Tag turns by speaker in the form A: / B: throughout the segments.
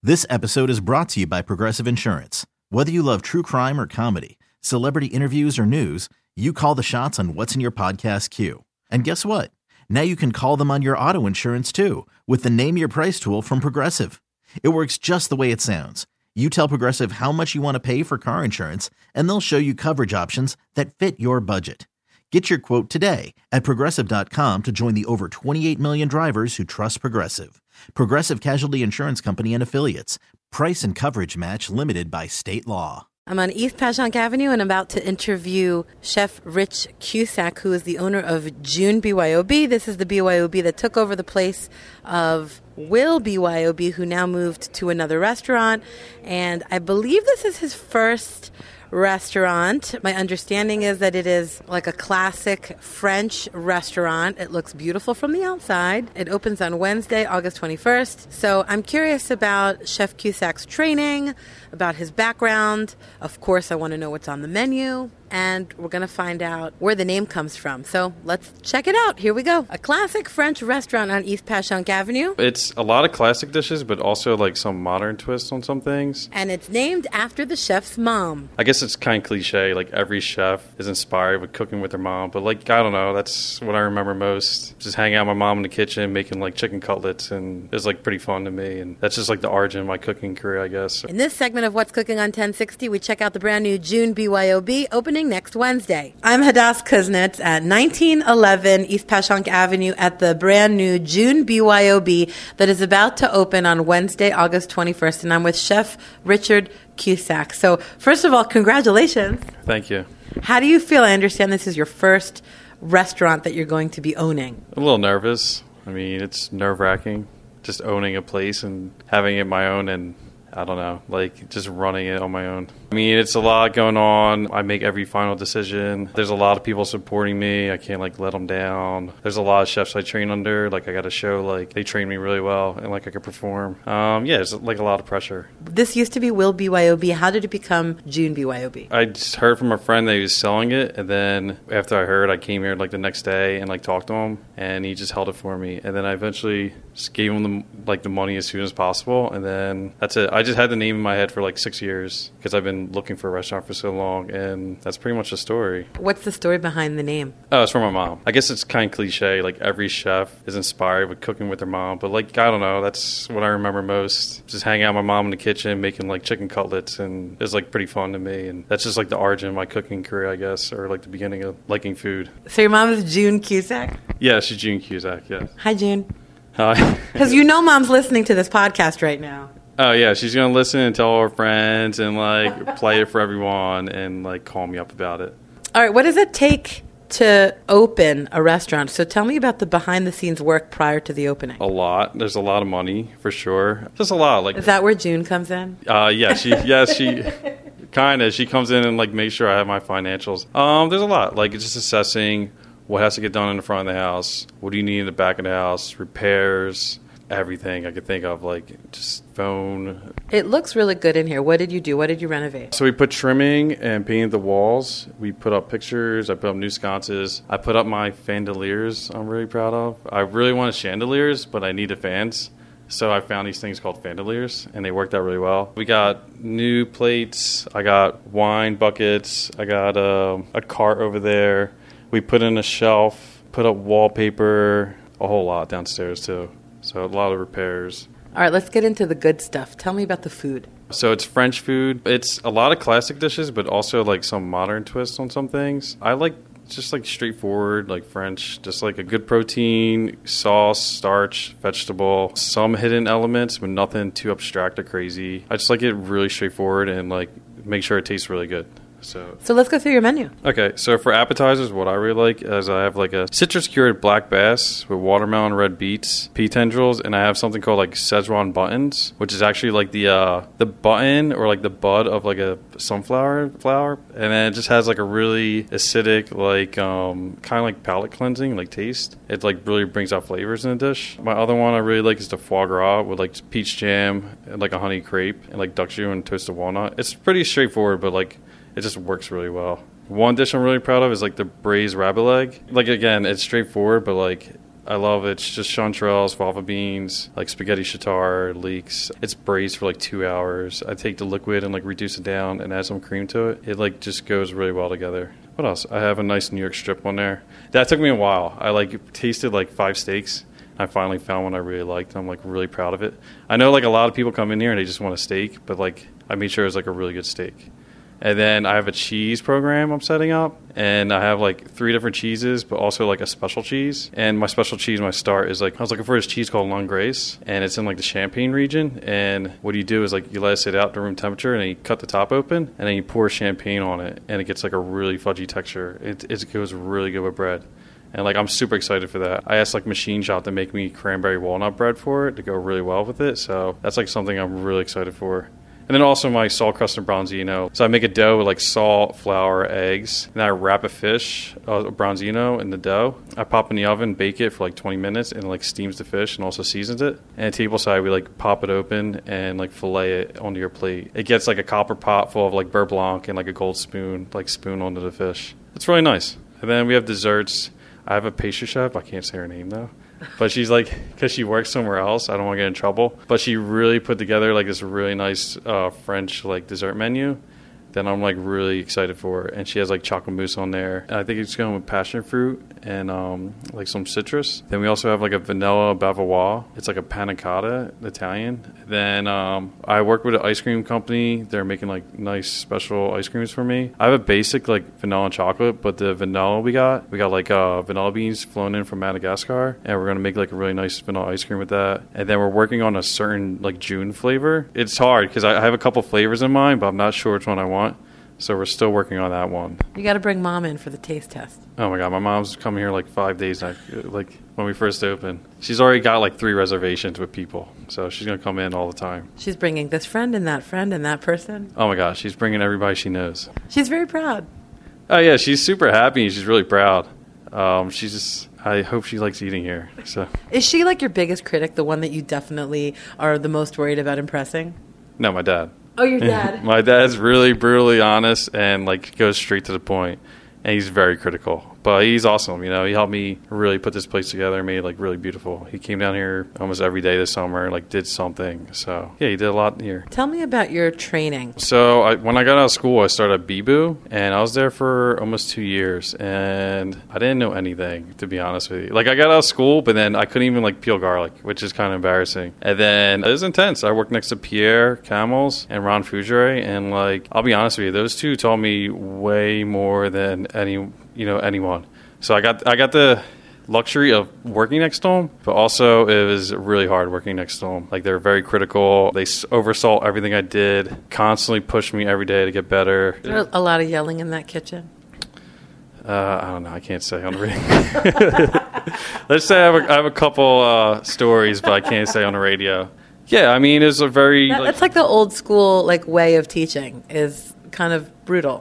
A: This episode is brought to you by Progressive Insurance. Whether you love true crime or comedy, celebrity interviews or news, you call the shots on what's in your podcast queue. And guess what? Now you can call them on your auto insurance too with the Name Your Price tool from Progressive. It works just the way it sounds. You tell Progressive how much you want to pay for car insurance, and they'll show you coverage options that fit your budget. Get your quote today at Progressive.com to join the over 28 million drivers who trust Progressive. Progressive Casualty Insurance Company and Affiliates. Price and coverage match limited by state law.
B: I'm on East Passyunk Avenue and I'm about to interview Chef Rich Cusack, who is the owner of June BYOB. This is the BYOB that took over the place of Will BYOB, who now moved to another restaurant. And I believe this is his first restaurant. My understanding is that it is like a classic French restaurant. It looks beautiful from the outside. It opens on Wednesday, August 21st. So I'm curious about Chef Cusack's training, about his background. Of course, I want to know what's on the menu. And we're going to find out where the name comes from. So let's check it out. Here we go. A classic French restaurant on East Passyunk Avenue.
C: It's a lot of classic dishes, but also like some modern twists on some things.
B: And it's named after the chef's mom.
C: I guess it's kind of cliche. Like every chef is inspired with cooking with their mom. But like, I don't know. That's what I remember most. Just hanging out with my mom in the kitchen, making like chicken cutlets. And it was like pretty fun to me. And that's just like the origin of my cooking career, I guess.
B: In this segment of What's Cooking on 1060, we check out the brand new June BYOB opening next Wednesday. I'm Hadass Kuznets at 1911 East Passyunk Avenue at the brand new June BYOB that is about to open on Wednesday, August 21st. And I'm with Chef Richard Cusack. So first of all, congratulations.
C: Thank you.
B: How do you feel? I understand this is your first restaurant that you're going to be owning.
C: I'm a little nervous. I mean, it's nerve-wracking just owning a place and having it my own, and I don't know, like just running it on my own. I mean, it's a lot going on. I make every final decision. There's a lot of people supporting me. I can't like let them down. There's a lot of chefs I train under. Like I got to show like they train me really well and like I can perform. Yeah, it's like a lot of pressure.
B: This used to be Will BYOB. How did it become June BYOB?
C: I just heard from a friend that he was selling it, and then after I heard, I came here like the next day and like talked to him, and he just held it for me. And then I eventually just gave him the money as soon as possible, and then that's it. I just had the name in my head for like 6 years because I've been looking for a restaurant for so long, and that's pretty much the story.
B: What's the story behind the name?
C: Oh, it's from my mom. I guess it's kind of cliche. Like every chef is inspired with cooking with their mom, but like I don't know. That's what I remember most. Just hanging out with my mom in the kitchen, making like chicken cutlets, and it was like pretty fun to me. And that's just like the origin of my cooking career, I guess, or like the beginning of liking food.
B: So your mom is June Cusack?
C: Yeah, she's June Cusack. Yeah.
B: Hi, June.
C: Hi.
B: Because you know mom's listening to this podcast right now.
C: Oh, yeah, she's going to listen and tell her friends and, like, play it for everyone and, like, call me up about it.
B: All right, what does it take to open a restaurant? So tell me about the behind-the-scenes work prior to the opening.
C: A lot. There's a lot of money, for sure. Just a lot. Like,
B: is that where June comes in?
C: Yeah, she kind of. She comes in and, like, makes sure I have my financials. There's a lot. Like, it's just assessing what has to get done in the front of the house, what do you need in the back of the house, repairs, everything I could think of, like just phone.
B: It looks really good in here. What did you do? What did you renovate?
C: So we put trimming and painted the walls. We put up pictures. I put up new sconces. I put up my chandeliers I'm really proud of. I really wanted chandeliers, but I needed fans. So I found these things called chandeliers, and they worked out really well. We got new plates. I got wine buckets. I got a cart over there. We put in a shelf, put up wallpaper, a whole lot downstairs too. So a lot of repairs.
B: All right, let's get into the good stuff. Tell me about the food.
C: So it's French food. It's a lot of classic dishes, but also like some modern twists on some things. I like just like straightforward, like French, just like a good protein, sauce, starch, vegetable, some hidden elements, but nothing too abstract or crazy. I just like it really straightforward and like make sure it tastes really good. So
B: let's go through your menu.
C: Okay, so for appetizers, what I really like is I have like a citrus cured black bass with watermelon, red beets, pea tendrils, and I have something called like Szechuan buttons, which is actually like the button or like the bud of like a sunflower flower, and then it just has like a really acidic, like kind of like palate cleansing, like taste. It like really brings out flavors in a dish. My other one I really like is the foie gras with like peach jam and like a honey crepe and like duck jus and toasted walnut. It's pretty straightforward, but like it just works really well. One dish I'm really proud of is like the braised rabbit leg. Like again, it's straightforward, but like I love it. It's just chanterelles, fava beans, like spaghetti chatar, leeks. It's braised for like 2 hours. I take the liquid and like reduce it down and add some cream to it. It like just goes really well together. What else? I have a nice New York strip on there. That took me a while. I like tasted like 5 steaks. I finally found one I really liked. I'm like really proud of it. I know like a lot of people come in here and they just want a steak, but like I made sure it was like a really good steak. And then I have a cheese program I'm setting up, and I have like 3 different cheeses, but also like a special cheese. And my special cheese, my start is like, I was looking for this cheese called Langres, and it's in like the Champagne region. And what you do is like you let it sit out to room temperature, and then you cut the top open, and then you pour champagne on it, and it gets like a really fudgy texture. It goes really good with bread. And like I'm super excited for that. I asked like Machine Shop to make me cranberry walnut bread for it to go really well with it. So that's like something I'm really excited for. And then also my salt crusted bronzino. So I make a dough with like salt, flour, eggs. And then I wrap a fish, bronzino, in the dough. I pop in the oven, bake it for like 20 minutes, and like steams the fish and also seasons it. And at table side, we like pop it open and like fillet it onto your plate. It gets like a copper pot full of like beurre blanc and like a gold spoon, like spoon onto the fish. It's really nice. And then we have desserts. I have a pastry chef. I can't say her name though. But she's like, because she works somewhere else, I don't want to get in trouble. But she really put together like this really nice French like dessert menu that I'm like really excited for. And she has like chocolate mousse on there. And I think it's going with passion fruit and like some citrus. Then we also have like a vanilla bavarois. It's like a panna cotta, Italian. Then I work with an ice cream company. They're making like nice special ice creams for me. I have a basic like vanilla and chocolate, but the vanilla we got like vanilla beans flown in from Madagascar, and we're gonna make like a really nice vanilla ice cream with that. And then we're working on a certain like June flavor. It's hard because I have a couple flavors in mind, but I'm not sure which one I want. So we're still working on that one.
B: You got to bring Mom in for the taste test.
C: Oh my God, my mom's coming here like 5 days, like when we first opened. She's already got like 3 reservations with people, so she's gonna come in all the time.
B: She's bringing this friend and that person.
C: Oh my gosh, she's bringing everybody she knows.
B: She's very proud.
C: Oh yeah, she's super happy and she's really proud. She's just, I hope she likes eating here. So
B: is she like your biggest critic, the one that you definitely are the most worried about impressing?
C: No, my dad.
B: Oh, your dad.
C: My dad's really brutally honest and like goes straight to the point, and he's very critical. But he's awesome, you know. He helped me really put this place together and made it like really beautiful. He came down here almost every day this summer, like did something. So yeah, he did a lot here.
B: Tell me about your training.
C: So when I got out of school, I started at Bibu, and I was there for almost 2 years, and I didn't know anything, to be honest with you. Like I got out of school, but then I couldn't even like peel garlic, which is kind of embarrassing. And then it was intense. I worked next to Pierre Camels and Ron Fougere, and like I'll be honest with you, those two taught me way more than anyone. So I got the luxury of working next to them, but also it was really hard working next to them. Like they're very critical. They oversaw everything I did, constantly pushed me every day to get better.
B: There's a lot of yelling in that kitchen.
C: I don't know. I can't say on the radio. Let's say I have a couple stories, but I can't say on the radio. Yeah, I mean, it's a very...
B: That's like the old school like way of teaching is kind of brutal.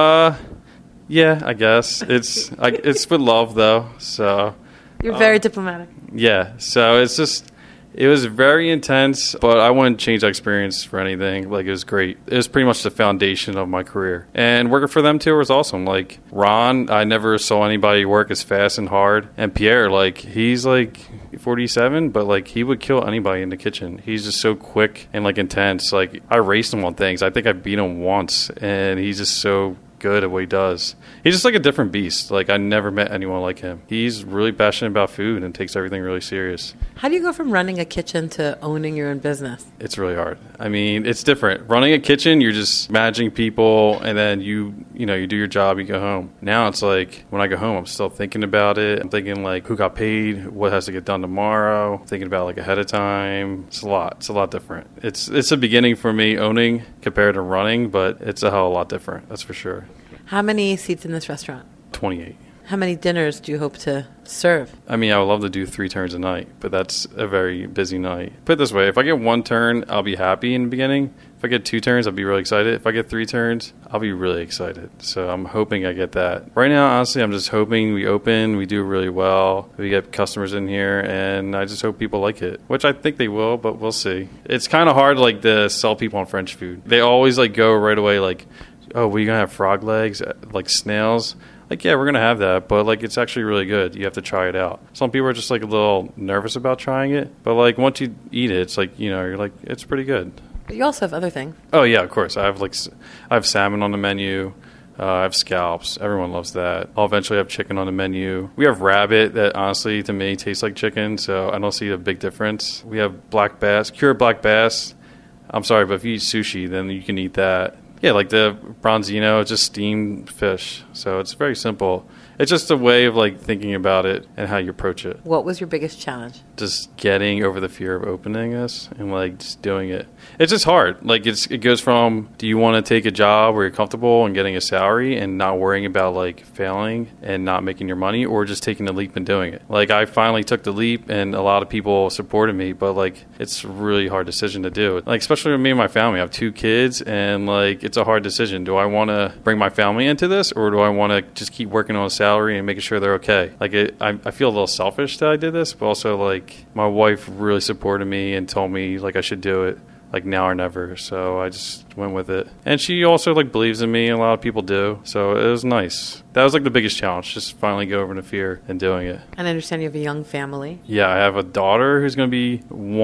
C: Yeah, I guess. It's with love, though. So
B: you're very diplomatic.
C: Yeah, so it was very intense, but I wouldn't change that experience for anything. Like, it was great. It was pretty much the foundation of my career. And working for them, too, was awesome. Like, Ron, I never saw anybody work as fast and hard. And Pierre, like, he's, like, 47, but, like, he would kill anybody in the kitchen. He's just so quick and, like, intense. Like, I raced him on things. I think I beat him once, and he's just so good at what he does. He's just like a different beast. Like I never met anyone like him. He's really passionate about food and takes everything really serious.
B: How do you go from running a kitchen to owning your own business?
C: It's really hard. I mean, it's different. Running a kitchen, you're just managing people, and then you do your job, you go home. Now it's like when I go home, I'm still thinking about it. I'm thinking like who got paid, what has to get done tomorrow. I'm thinking about like ahead of time. It's a lot different. It's a beginning for me owning compared to running, but it's a hell of a lot different. That's for sure.
B: How many seats in this restaurant?
C: 28.
B: How many dinners do you hope to serve?
C: I mean, I would love to do 3 turns a night, but that's a very busy night. Put it this way, if I get 1 turn, I'll be happy in the beginning. If I get 2 turns, I'll be really excited. If I get 3 turns, I'll be really excited. So I'm hoping I get that. Right now, honestly, I'm just hoping we open, we do really well, we get customers in here, and I just hope people like it, which I think they will, but we'll see. It's kind of hard like to sell people on French food. They always like go right away like, oh, we're going to have frog legs, like snails. like, yeah, we're going to have that, but like, it's actually really good. You have to try it out. Some people are just like a little nervous about trying it, but like, once you eat it, it's like, you're like, it's pretty good.
B: But you also have other things.
C: Oh yeah, of course. I have salmon on the menu. I have scallops. Everyone loves that. I'll eventually have chicken on the menu. We have rabbit that honestly to me tastes like chicken, so I don't see a big difference. We have black bass, cured black bass. I'm sorry, but if you eat sushi, then you can eat that. Yeah, like the bronzino, it's just steamed fish. So it's very simple. It's just a way of like thinking about it and how you approach it.
B: What was your biggest challenge?
C: Just getting over the fear of opening this and like just doing it. It's just hard. Like it goes from, do you want to take a job where you're comfortable and getting a salary and not worrying about like failing and not making your money, or just taking the leap and doing it? Like I finally took the leap and a lot of people supported me, but like it's a really hard decision to do. Like especially with me and my family. I have 2 kids and like it's a hard decision. Do I want to bring my family into this, or do I want to just keep working on a salary and making sure they're okay? Like I feel a little selfish that I did this, but also like my wife really supported me and told me like I should do it, like now or never. So I just went with it. And she also like believes in me, and a lot of people do. So it was nice. That was like the biggest challenge, just finally go over the fear and doing it.
B: And I understand you have a young family.
C: Yeah, I have a daughter who's going to be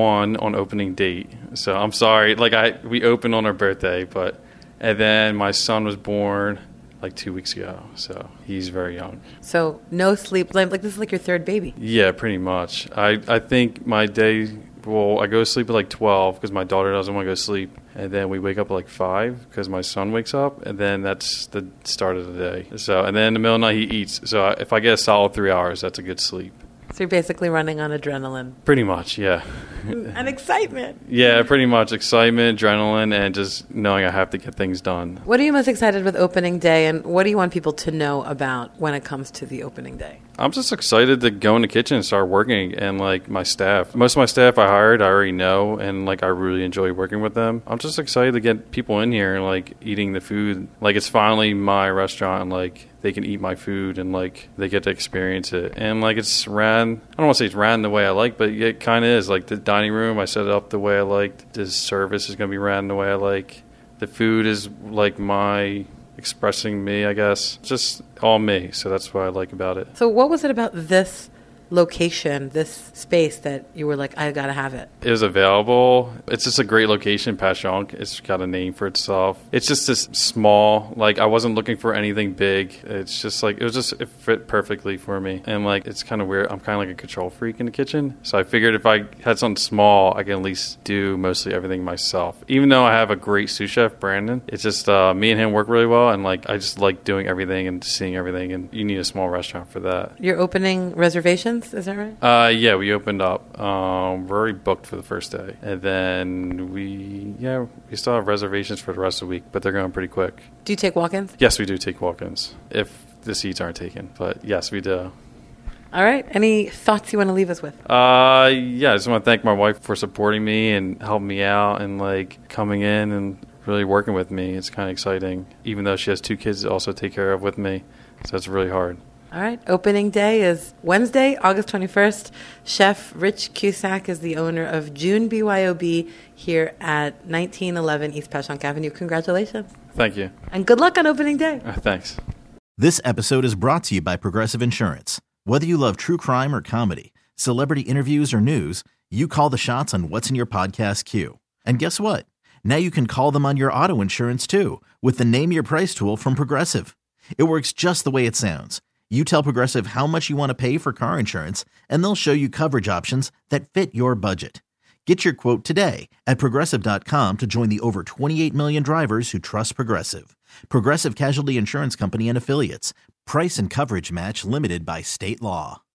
C: 1 on opening date. So I'm sorry, like we opened on her birthday, and then my son was born like 2 weeks ago, so he's very young.
B: So no sleep, like this is like your 3rd baby.
C: Yeah, pretty much. I think my day, well, I go to sleep at like 12 because my daughter doesn't want to go to sleep, and then we wake up at like 5 because my son wakes up, and then that's the start of the day. So, and then in the middle of the night he eats. So if I get a solid 3 hours, that's a good sleep.
B: So you're basically running on adrenaline.
C: Pretty much, yeah.
B: And excitement.
C: Yeah, pretty much. Excitement, adrenaline, and just knowing I have to get things done.
B: What are you most excited with opening day, and what do you want people to know about when it comes to the opening day?
C: I'm just excited to go in the kitchen and start working, and like my staff. Most of my staff I hired, I already know, and like I really enjoy working with them. I'm just excited to get people in here and like eating the food. Like it's finally my restaurant, and like they can eat my food and like they get to experience it. And like it's ran, I don't want to say it's ran the way I like, but it kind of is. Like the dining room, I set it up the way I liked. The service is going to be ran the way I like. The food is like my expressing me, I guess. Just all me. So that's what I like about it.
B: So what was it about this location, this space, that you were like, I gotta have it?
C: It was available. It's just a great location, Passyunk. It's got a name for itself. It's just this small, like I wasn't looking for anything big. It's just like, it fit perfectly for me. And like, it's kind of weird. I'm kind of like a control freak in the kitchen. So I figured if I had something small, I can at least do mostly everything myself. Even though I have a great sous chef, Brandon, it's just me and him work really well. And like, I just like doing everything and seeing everything. And you need a small restaurant for that.
B: You're opening reservations? Is that right?
C: Yeah, we opened up. We're already booked for the first day. And then we still have reservations for the rest of the week, but they're going pretty quick.
B: Do you take walk-ins?
C: Yes, we do take walk-ins, if the seats aren't taken. But yes, we do.
B: All right. Any thoughts you want to leave us with?
C: Yeah, I just want to thank my wife for supporting me and helping me out and like coming in and really working with me. It's kind of exciting, even though she has 2 kids to also take care of with me. So it's really hard.
B: All right. Opening day is Wednesday, August 21st. Chef Rich Cusack is the owner of June BYOB here at 1911 East Passyunk Avenue. Congratulations.
C: Thank you.
B: And good luck on opening day.
C: Thanks.
A: This episode is brought to you by Progressive Insurance. Whether you love true crime or comedy, celebrity interviews or news, you call the shots on what's in your podcast queue. And guess what? Now you can call them on your auto insurance too with the Name Your Price tool from Progressive. It works just the way it sounds. You tell Progressive how much you want to pay for car insurance, and they'll show you coverage options that fit your budget. Get your quote today at Progressive.com to join the over 28 million drivers who trust Progressive. Progressive Casualty Insurance Company and Affiliates. Price and coverage match limited by state law.